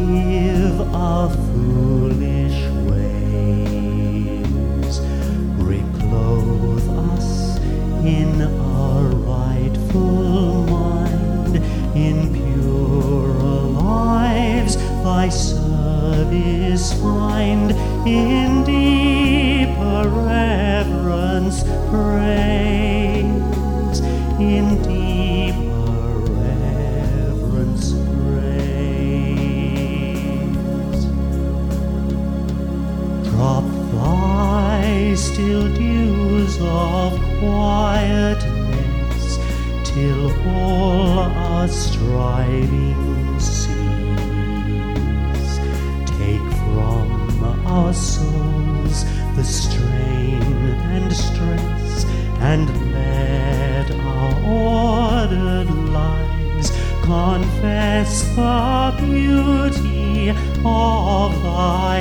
forgive our foolish ways, reclothe us in our rightful mind, in purer lives thy service find, in deeper reverence praise, in deeper reverence praise. Drop thy still dews of quietness, till all our striving cease. Take from our souls the strain and stress, and let our ordered lives confess the beauty of thy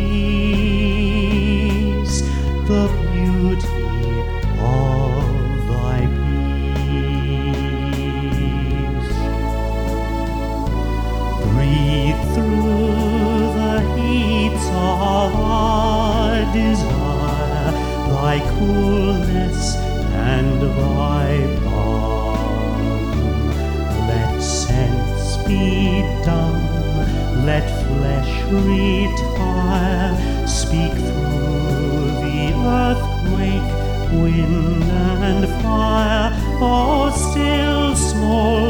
peace, the beauty of thy peace. Breathe through the heats of our desire thy coolness and thy balm. Let sense be dumb, let flesh retire, speak through the earthquake, wind and fire, oh still small